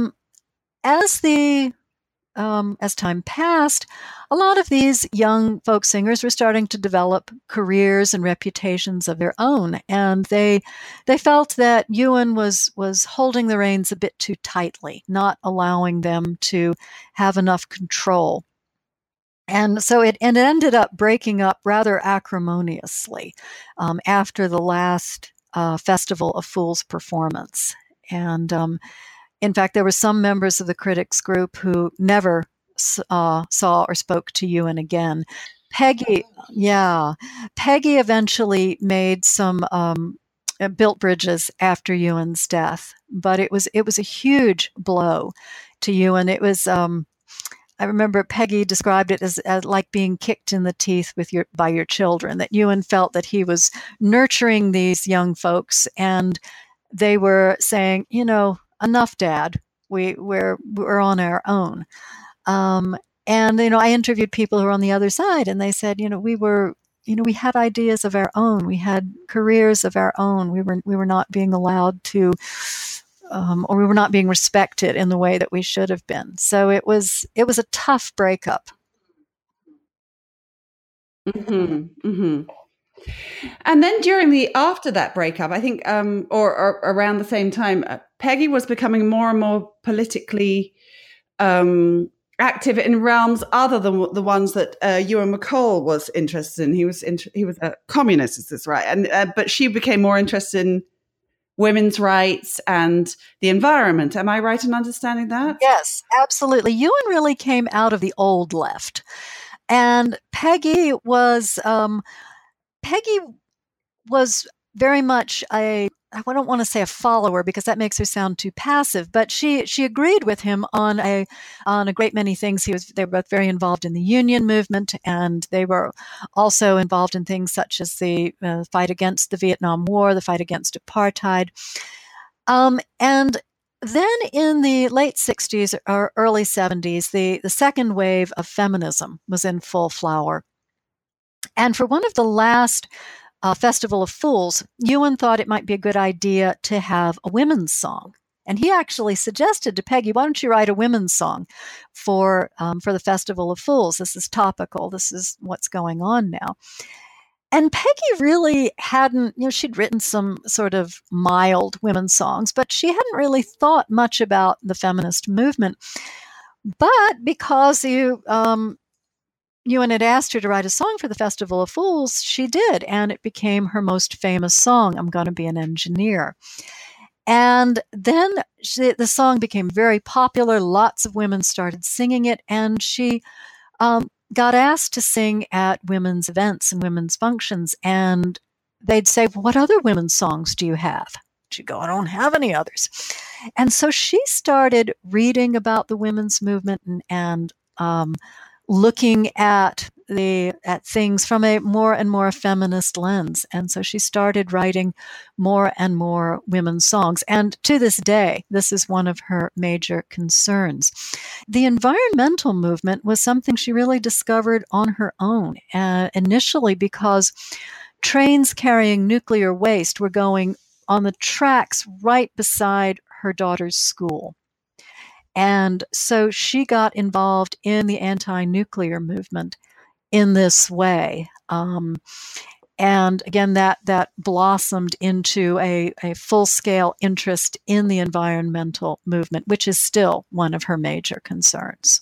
as time passed, a lot of these young folk singers were starting to develop careers and reputations of their own, and they felt that Ewan was holding the reins a bit too tightly, not allowing them to have enough control. And so it ended up breaking up rather acrimoniously after the last Festival of Fools performance. And in fact, there were some members of the Critics Group who never saw or spoke to Ewan again. Peggy eventually made some built bridges after Ewan's death, but it was a huge blow to Ewan. It was I remember Peggy described it as like being kicked in the teeth by your children. That Ewan felt that he was nurturing these young folks, and they were saying, enough, Dad. We're on our own. And I interviewed people who were on the other side, and they said, we had ideas of our own. We had careers of our own. We were not being allowed to or we were not being respected in the way that we should have been. So it was a tough breakup. Mm-hmm, mm-hmm. And then after that breakup, I think, or around the same time, Peggy was becoming more and more politically active in realms other than the ones that Ewan McCall was interested in. He was a communist, is this right? And but she became more interested in women's rights and the environment. Am I right in understanding that? Yes, absolutely. Ewan really came out of the old left, and Peggy was very much I don't want to say a follower because that makes her sound too passive, but she agreed with him on a great many things. They were both very involved in the union movement, and they were also involved in things such as the fight against the Vietnam War, the fight against apartheid. And then in the late 60s or early 70s, the second wave of feminism was in full flower. And for one of the last Festival of Fools, Ewan thought it might be a good idea to have a women's song. And he actually suggested to Peggy, why don't you write a women's song for the Festival of Fools? This is topical. This is what's going on now. And Peggy really hadn't, she'd written some sort of mild women's songs, but she hadn't really thought much about the feminist movement. But because Ewan had asked her to write a song for the Festival of Fools, she did, and it became her most famous song, I'm Gonna Be an Engineer. And then the song became very popular. Lots of women started singing it, and she got asked to sing at women's events and women's functions, and they'd say, what other women's songs do you have? She'd go, I don't have any others. And so she started reading about the women's movement and looking at things from a more and more feminist lens. And so she started writing more and more women's songs. And to this day, this is one of her major concerns. The environmental movement was something she really discovered on her own, initially because trains carrying nuclear waste were going on the tracks right beside her daughter's school. And so she got involved in the anti-nuclear movement in this way. And again, that blossomed into a full-scale interest in the environmental movement, which is still one of her major concerns.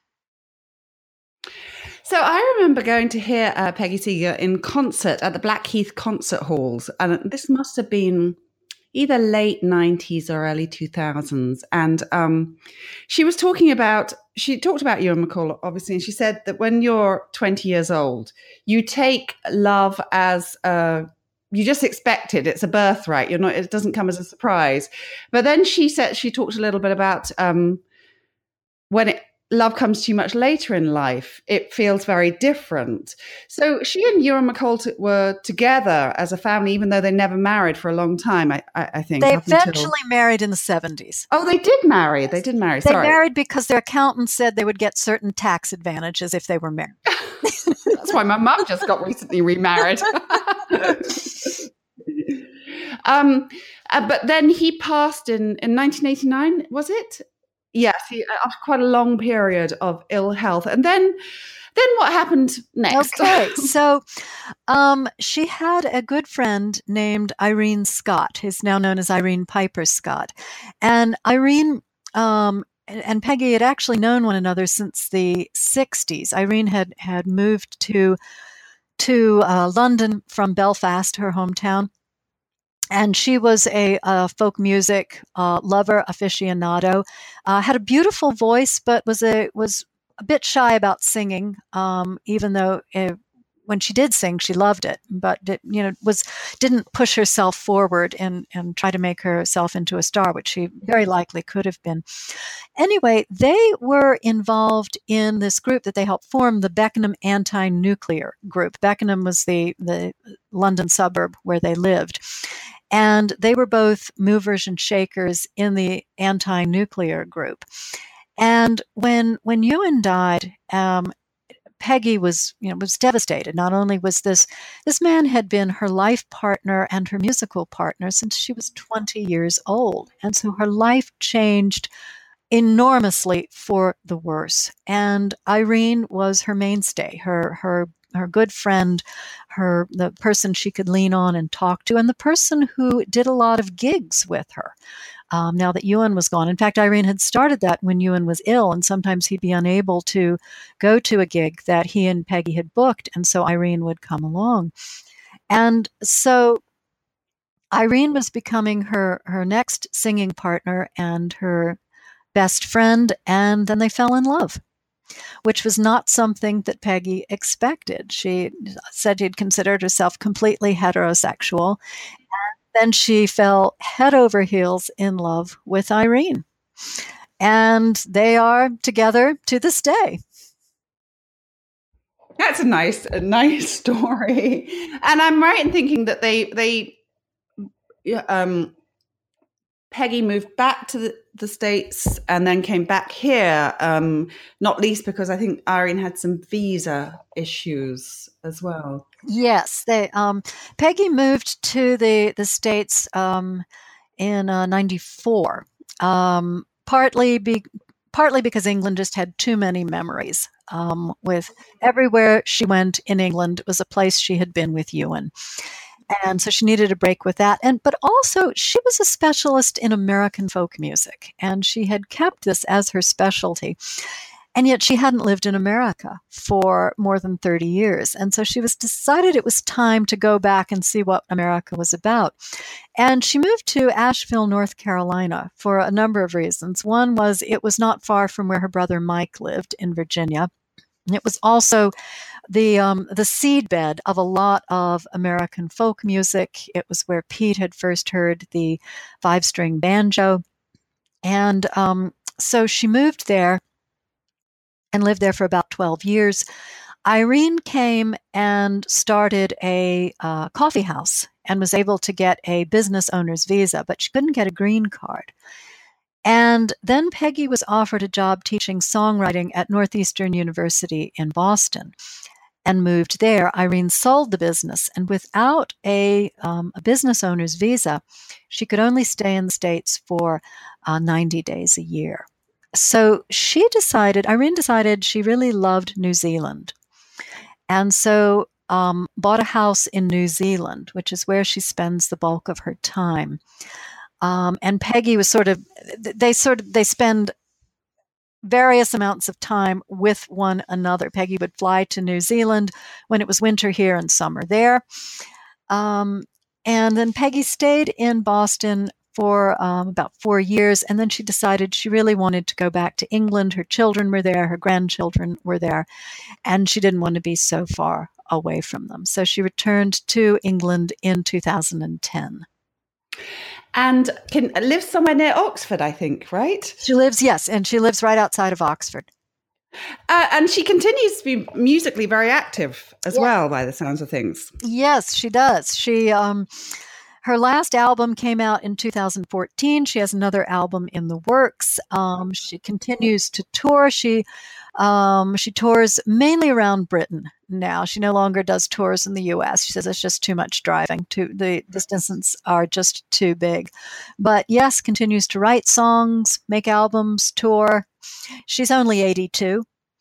So I remember going to hear Peggy Seeger in concert at the Blackheath Concert Halls. And this must have been either late 90s or early 2000s. And she talked about Ewan McCall, obviously, and she said that when you're 20 years old, you take love as you just expect it. It's a birthright. It doesn't come as a surprise. But then she talked a little bit about when love comes to you much later in life, it feels very different. So she and Ewan McCall were together as a family, even though they never married for a long time, I think. They eventually married in the 70s. Oh, they did marry. They married because their accountant said they would get certain tax advantages if they were married. That's why my mum just got recently remarried. But then he passed in 1989, was it? Yes, after quite a long period of ill health. And then what happened next? Okay, so she had a good friend named Irene Scott, who's now known as Irene Piper Scott. And Irene and Peggy had actually known one another since the 60s. Irene had moved to London from Belfast, her hometown. And she was a folk music lover, aficionado, had a beautiful voice, but was a bit shy about singing, even though when she did sing, she loved it, but didn't push herself forward and try to make herself into a star, which she very likely could have been. Anyway, they were involved in this group that they helped form, the Beckenham Anti-Nuclear Group. Beckenham was the London suburb where they lived. And they were both movers and shakers in the anti-nuclear group. And when Ewan died, Peggy was devastated. Not only was this man had been her life partner and her musical partner since she was 20 years old, and so her life changed enormously for the worse. And Irene was her mainstay, her good friend, the person she could lean on and talk to, and the person who did a lot of gigs with her. Now that Ewan was gone. In fact, Irene had started that when Ewan was ill, and sometimes he'd be unable to go to a gig that he and Peggy had booked, and so Irene would come along. And so Irene was becoming her next singing partner and her best friend, and then they fell in love, which was not something that Peggy expected. She said she'd considered herself completely heterosexual. Then she fell head over heels in love with Irene. And they are together to this day. That's a nice story. And I'm right in thinking that Peggy moved back to the States and then came back here, not least because I think Irene had some visa issues as well. Yes, Peggy moved to the States in '94, partly because England just had too many memories. With everywhere she went in England, it was a place she had been with Ewan. And so she needed a break with that. But also she was a specialist in American folk music, and she had kept this as her specialty. And yet she hadn't lived in America for more than 30 years. And so she decided it was time to go back and see what America was about. And she moved to Asheville, North Carolina for a number of reasons. One was it was not far from where her brother Mike lived in Virginia. It was also the seedbed of a lot of American folk music. It was where Pete had first heard the 5-string banjo. And so she moved there and lived there for about 12 years. Irene came and started a coffee house and was able to get a business owner's visa, but she couldn't get a green card. And then Peggy was offered a job teaching songwriting at Northeastern University in Boston and moved there. Irene sold the business, and without a business owner's visa, she could only stay in the States for 90 days a year. So Irene decided she really loved New Zealand. And so bought a house in New Zealand, which is where she spends the bulk of her time. And Peggy was they spend various amounts of time with one another. Peggy would fly to New Zealand when it was winter here and summer there. And then Peggy stayed in Boston for about 4 years, and then she decided she really wanted to go back to England. Her children were there, her grandchildren were there, and she didn't want to be so far away from them. So she returned to England in 2010. And lives somewhere near Oxford, I think, right? She lives right outside of Oxford. And she continues to be musically very active as well, by the sounds of things. Yes, she does. Her last album came out in 2014. She has another album in the works. She continues to tour. She tours mainly around Britain now. She no longer does tours in the U.S. She says it's just too much driving. The distances are just too big. But yes, continues to write songs, make albums, tour. She's only 82.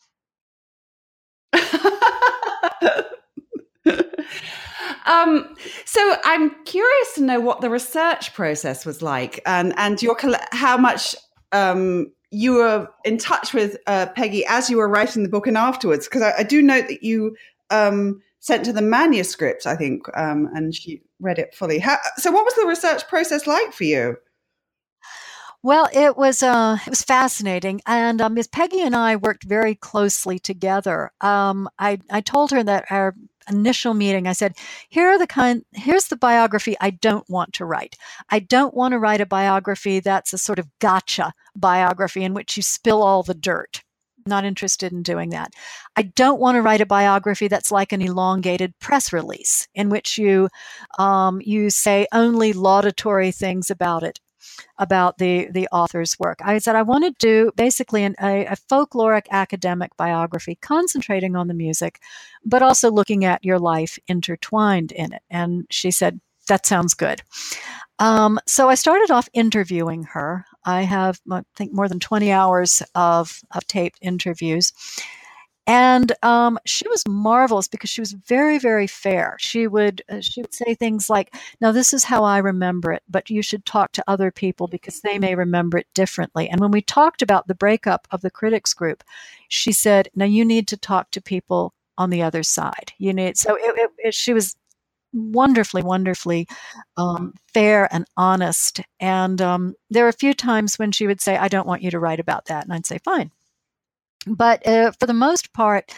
So I'm curious to know what the research process was like, and how much you were in touch with Peggy as you were writing the book and afterwards, because I do note that you sent her the manuscript, I think, and she read it fully. So what was the research process like for you? Well, it was fascinating, and Ms. Peggy and I worked very closely together. I told her that our initial meeting, I said, here's the biography I don't want to write. I don't want to write a biography that's a sort of gotcha biography in which you spill all the dirt. Not interested in doing that. I don't want to write a biography that's like an elongated press release in which you say only laudatory things about it. about the author's work. I said I want to do basically a folkloric academic biography concentrating on the music, but also looking at your life intertwined in it. And she said, that sounds good. So I started off interviewing her. I have, I think, more than 20 hours of taped interviews. And she was marvelous because she was very, very fair. She would say things like, "Now this is how I remember it, but you should talk to other people because they may remember it differently." And when we talked about the breakup of the critics group, she said, "Now you need to talk to people on the other side. You need." So she was wonderfully, wonderfully fair and honest. And there were a few times when she would say, "I don't want you to write about that," and I'd say, "Fine." But for the most part,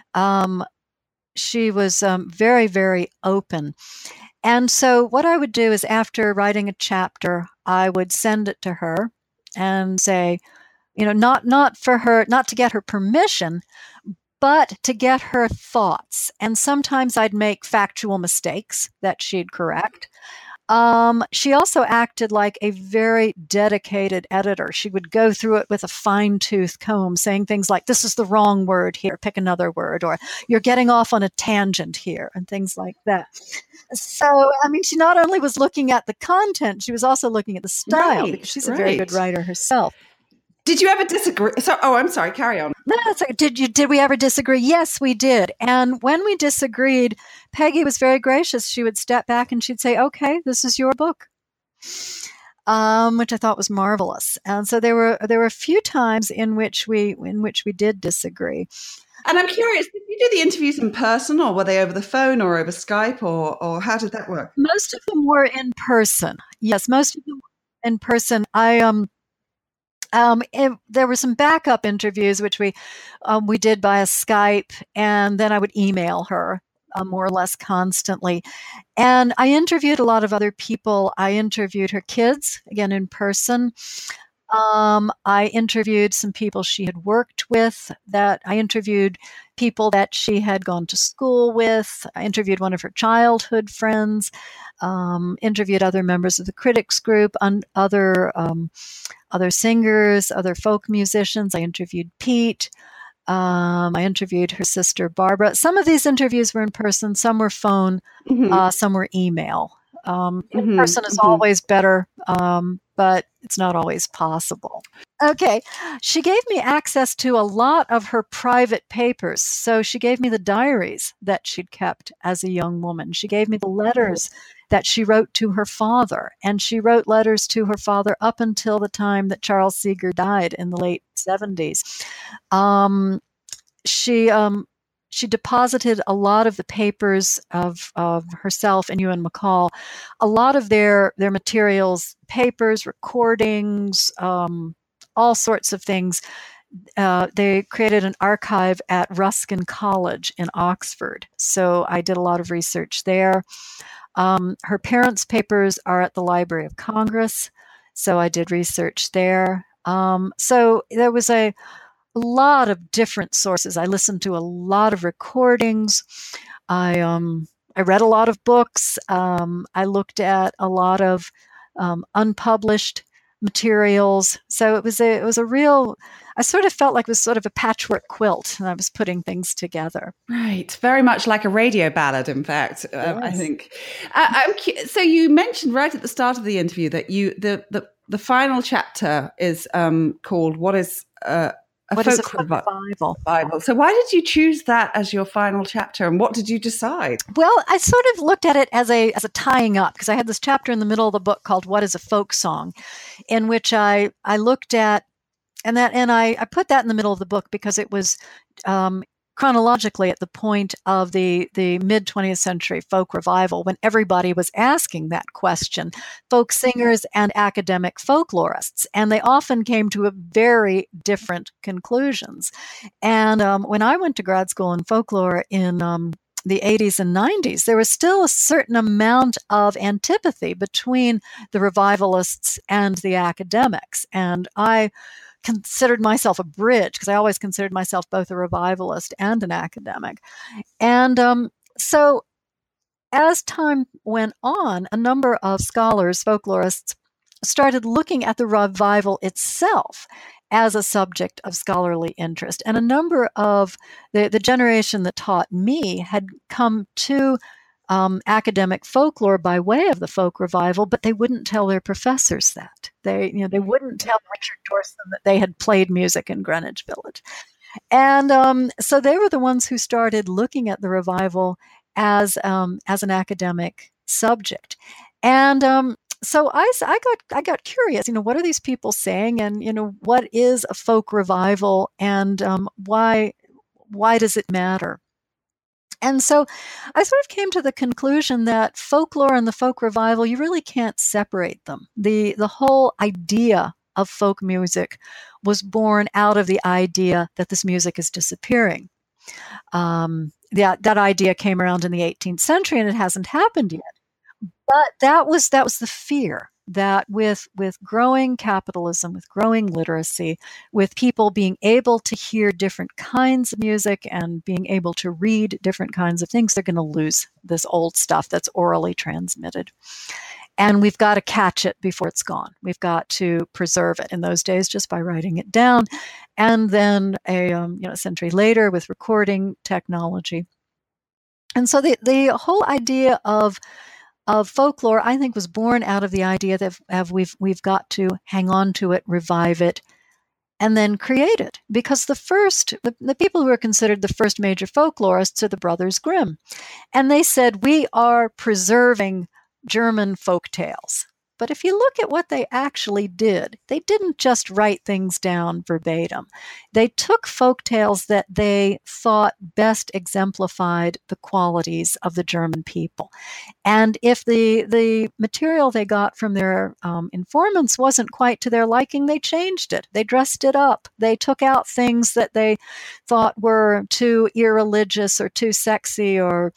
she was very, very open. And so what I would do is after writing a chapter, I would send it to her and say, not for her, not to get her permission, but to get her thoughts. And sometimes I'd make factual mistakes that she'd correct. She also acted like a very dedicated editor. She would go through it with a fine-tooth comb, saying things like, "This is the wrong word here, pick another word," or "You're getting off on a tangent here," and things like that. So, I mean, she not only was looking at the content, she was also looking at the style, because she's a very good writer herself. Did you ever disagree? I'm sorry, carry on. No, it's like, did we ever disagree? Yes, we did. And when we disagreed, Peggy was very gracious. She would step back and she'd say, "Okay, this is your book," which I thought was marvelous. And so there were a few times in which we did disagree. And I'm curious, did you do the interviews in person, or were they over the phone or over Skype, or how did that work? Most of them were in person. Yes, most of them were in person. There were some backup interviews, which we did via Skype, and then I would email her more or less constantly. And I interviewed a lot of other people. I interviewed her kids, again, in person. I interviewed some people she had worked with. I interviewed people that she had gone to school with. I interviewed one of her childhood friends. Interviewed other members of the critics group, and other singers, other folk musicians. I interviewed Pete. I interviewed her sister Barbara. Some of these interviews were in person, some were phone, some were email. In person is always better, but it's not always possible. Okay, she gave me access to a lot of her private papers. So she gave me the diaries that she'd kept as a young woman. She gave me the letters that she wrote to her father, and she wrote letters to her father up until the time that Charles Seeger died in the late 70s. She deposited a lot of the papers of herself and Ewan MacColl, a lot of their materials, papers, recordings, all sorts of things. They created an archive at Ruskin College in Oxford. So I did a lot of research there. Her parents' papers are at the Library of Congress. So I did research there. So there was a lot of different sources. I listened to a lot of recordings. I read a lot of books. I looked at a lot of unpublished materials. So it was a real, I sort of felt like it was sort of a patchwork quilt, and I was putting things together. Right. Very much like a radio ballad, in fact, yes. I think. So you mentioned right at the start of the interview that the final chapter is called What is a Folk Revival. So why did you choose that as your final chapter, and what did you decide? Well, I sort of looked at it as a tying up, because I had this chapter in the middle of the book called What is a Folk Song, in which I looked at, and I put that in the middle of the book because it was chronologically at the point of the mid-20th century folk revival, when everybody was asking that question, folk singers and academic folklorists, and they often came to very different conclusions. And when I went to grad school in folklore in the 80s and 90s, there was still a certain amount of antipathy between the revivalists and the academics, and I considered myself a bridge, because I always considered myself both a revivalist and an academic. And so as time went on, a number of scholars, folklorists, started looking at the revival itself as a subject of scholarly interest. And a number of the generation that taught me had come to academic folklore by way of the folk revival, but they wouldn't tell their professors that. They wouldn't tell Richard Dorson that they had played music in Greenwich Village. And so they were the ones who started looking at the revival as an academic subject. And so I got curious, what are these people saying, and what is a folk revival, and why does it matter? And so I sort of came to the conclusion that folklore and the folk revival, you really can't separate them. The whole idea of folk music was born out of the idea that this music is disappearing. That idea came around in the 18th century, and it hasn't happened yet. But that was the fear that with growing capitalism, with growing literacy, with people being able to hear different kinds of music and being able to read different kinds of things, they're going to lose this old stuff that's orally transmitted. And we've got to catch it before it's gone. We've got to preserve it in those days just by writing it down. And then a century later with recording technology. And so the whole idea of folklore, I think, was born out of the idea that we've got to hang on to it, revive it, and then create it. Because the people who are considered the first major folklorists are the Brothers Grimm. And they said, we are preserving German folk tales. But if you look at what they actually did, they didn't just write things down verbatim. They took folk tales that they thought best exemplified the qualities of the German people. And if the material they got from their informants wasn't quite to their liking, they changed it. They dressed it up. They took out things that they thought were too irreligious or too sexy or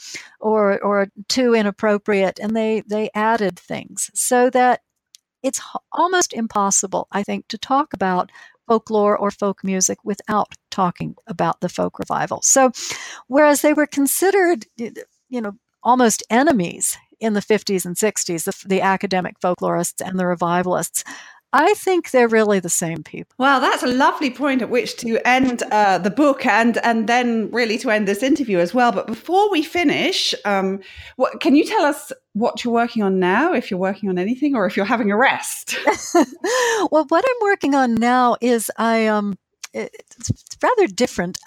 too inappropriate, and they added things so that it's almost impossible, I think, to talk about folklore or folk music without talking about the folk revival. So whereas they were considered, almost enemies in the 50s and 60s, the academic folklorists and the revivalists, I think they're really the same people. Well, that's a lovely point at which to end the book and then really to end this interview as well. But before we finish, can you tell us what you're working on now, if you're working on anything or if you're having a rest? Well, what I'm working on now is it's rather different.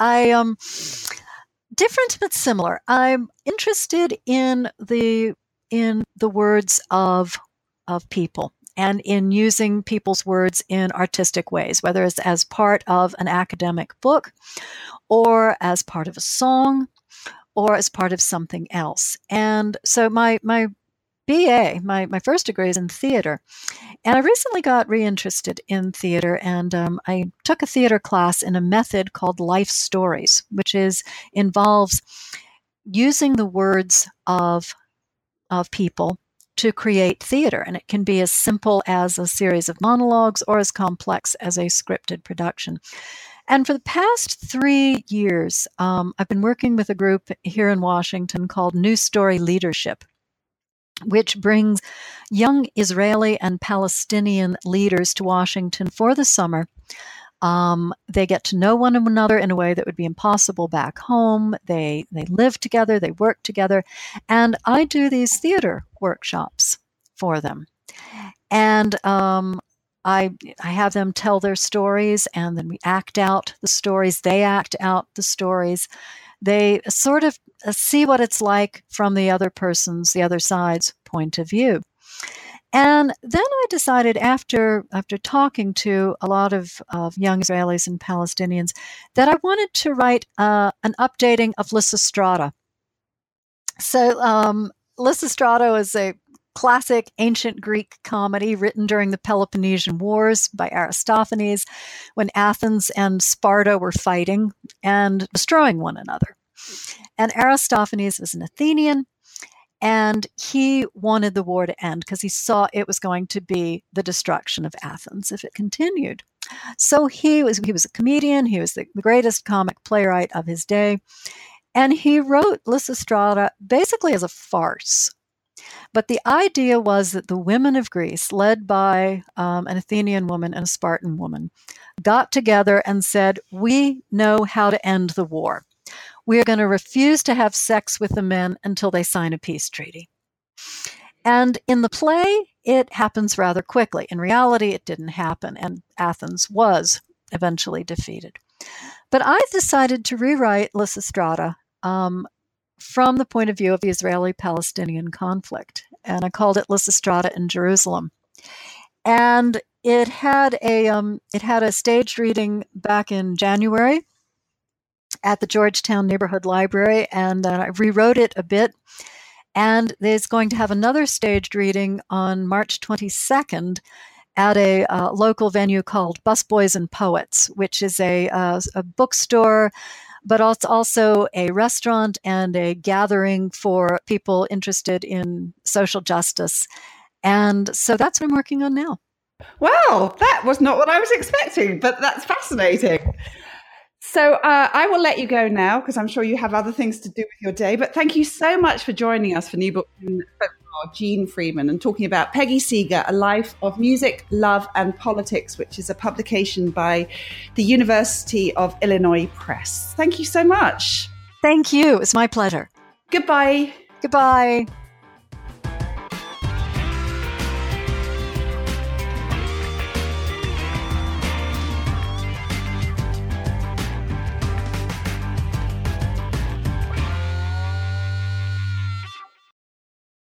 Different but similar. I'm interested in the words of people, and in using people's words in artistic ways, whether it's as part of an academic book or as part of a song or as part of something else. And so my BA, my first degree is in theater, and I recently got reinterested in theater, and I took a theater class in a method called Life Stories, which involves using the words of people to create theater. And it can be as simple as a series of monologues or as complex as a scripted production. And for the past 3 years, I've been working with a group here in Washington called New Story Leadership, which brings young Israeli and Palestinian leaders to Washington for the summer. They get to know one another in a way that would be impossible back home. They live together, they work together, and I do these theater workshops for them. And I have them tell their stories, and then we act out the stories. They act out the stories. They sort of see what it's like from the other side's point of view. And then I decided after talking to a lot of young Israelis and Palestinians that I wanted to write an updating of Lysistrata. So Lysistrata is a classic ancient Greek comedy written during the Peloponnesian Wars by Aristophanes, when Athens and Sparta were fighting and destroying one another. And Aristophanes was an Athenian, and he wanted the war to end because he saw it was going to be the destruction of Athens if it continued. So he was a comedian. He was the greatest comic playwright of his day. And he wrote Lysistrata basically as a farce. But the idea was that the women of Greece, led by an Athenian woman and a Spartan woman, got together and said, we know how to end the war. We are going to refuse to have sex with the men until they sign a peace treaty. And in the play, it happens rather quickly. In reality, it didn't happen, and Athens was eventually defeated. But I decided to rewrite Lysistrata from the point of view of the Israeli-Palestinian conflict, and I called it Lysistrata in Jerusalem. And it had a staged reading back in January at the Georgetown Neighborhood Library, and I rewrote it a bit. And there's going to have another staged reading on March 22nd at a local venue called Busboys and Poets, which is a bookstore, but also a restaurant and a gathering for people interested in social justice. And so that's what I'm working on now. Wow, that was not what I was expecting, but that's fascinating. So I will let you go now because I'm sure you have other things to do with your day. But thank you so much for joining us for New Books in Folklore, Jean Friedman, and talking about Peggy Seeger, A Life of Music, Love and Politics, which is a publication by the University of Illinois Press. Thank you so much. Thank you. It's my pleasure. Goodbye. Goodbye.